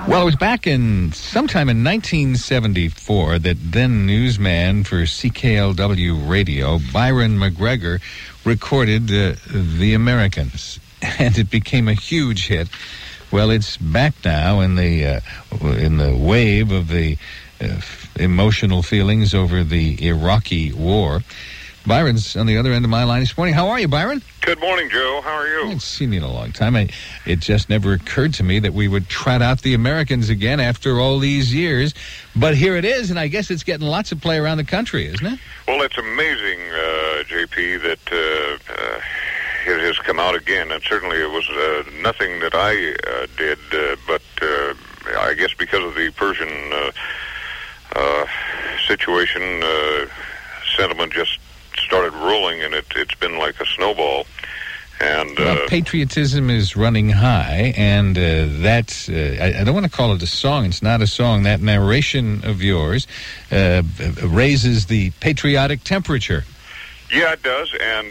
Well, it was back in sometime in 1974 that then newsman for CKLW Radio, Byron McGregor, recorded The Americans, and it became a huge hit. Well, it's back now in the wave of the emotional feelings over the Iraqi war. Byron's on the other end of my line this morning. How are you, Byron? Good morning, Joe. How are you? I haven't seen you in a long time. It just never occurred to me that we would trot out the Americans again after all these years. But here it is, and I guess it's getting lots of play around the country, isn't it? Well, it's amazing, JP, that it has come out again. And certainly it was nothing that I did, but I guess because of the Persian situation, sentiment just started rolling, and it's been like a snowball. And patriotism is running high, and that's I don't want to call it a song. It's not a song. That narration of yours raises the patriotic temperature. Yeah, it does. And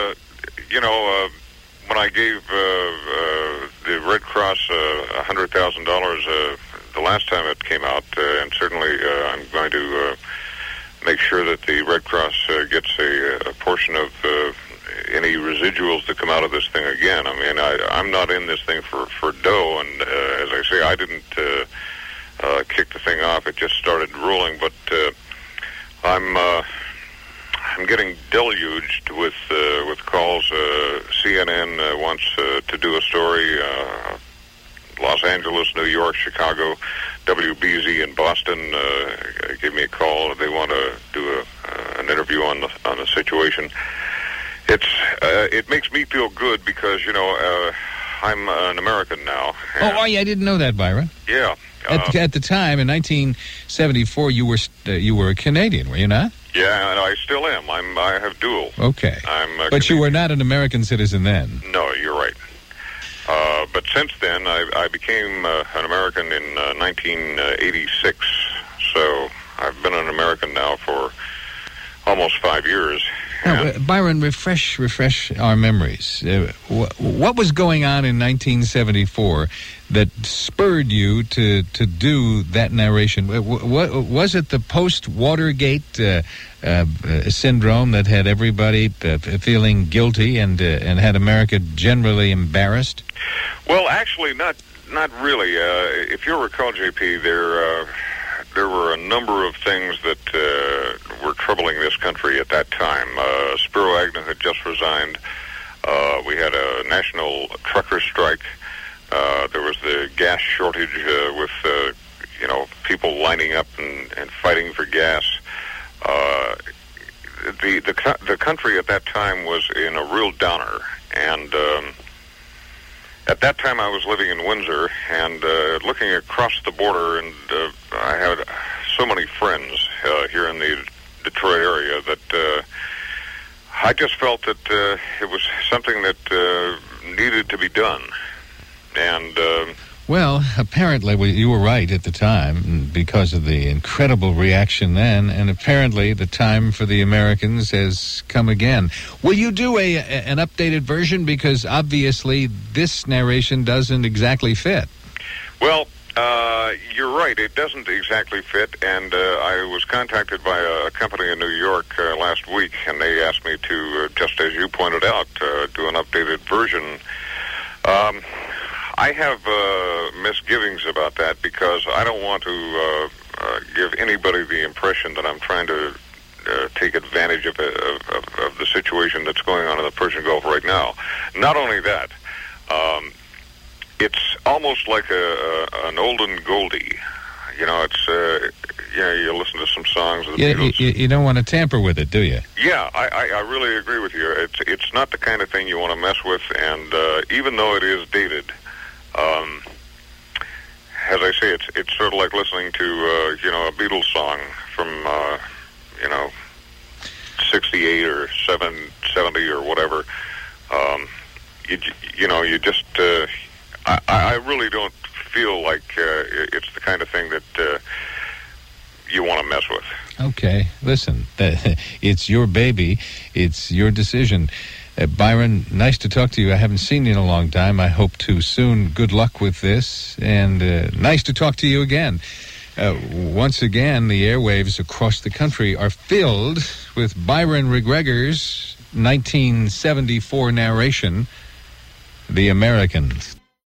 when I gave the Red Cross $100,000 the last time it came out, and certainly I'm going to make sure that the Red Cross gets a portion of any residuals that come out of this thing again. I mean, I'm not in this thing for dough, and as I say, I didn't kick the thing off. It just started rolling, but I'm getting deluged with calls. CNN wants to do a story. Los Angeles, New York, Chicago, WBZ in Boston gave me a call. They want to do an interview on the situation. It makes me feel good because I'm an American now. Oh, yeah, I didn't know that, Byron. Yeah. At the time in 1974, you were a Canadian, were you not? Yeah, and I still am. I have dual. Okay. But you were not an American citizen then. No, you're right. But since then, I became an American in 1986, so I've been an American now for almost 5 years. Now, Byron, refresh our memories. What was going on in 1974 that spurred you to do that narration? Was it the post-Watergate syndrome that had everybody feeling guilty and had America generally embarrassed? Well, actually, not really. If you'll recall, JP, there were a number of things that were troubling this country at that time. Spiro Agnew had just resigned. We had a national trucker strike. There was the gas shortage with people lining up and fighting for gas. The country at that time was in a real downer, and at that time I was living in Windsor and looking across the border, and I had so many friends here in the Detroit area that I just felt that it was something that needed to be done. And well, apparently you were right at the time because of the incredible reaction then, and apparently the time for the Americans has come again. Will you do an updated version? Because obviously this narration doesn't exactly fit. Well, you're right. It doesn't exactly fit, and I was contacted by a company in New York last week, and they asked me to, just as you pointed out, do an updated version. I have misgivings about that because I don't want to give anybody the impression that I'm trying to take advantage of the situation that's going on in the Persian Gulf right now. Not only that, it's almost like an olden Goldie. It's you listen to some songs of the Beatles. You don't want to tamper with it, do you? Yeah, I really agree with you. It's not the kind of thing you want to mess with, and even though it is dated, as I say, it's sort of like listening to a Beatles song from 68 or 70 or whatever. You just I really don't feel like it's the kind of thing that you want to mess with. Okay, listen, it's your baby, it's your decision. Byron, nice to talk to you. I haven't seen you in a long time. I hope to soon. Good luck with this, and nice to talk to you again. Once again, the airwaves across the country are filled with Byron McGregor's 1974 narration, The Americans.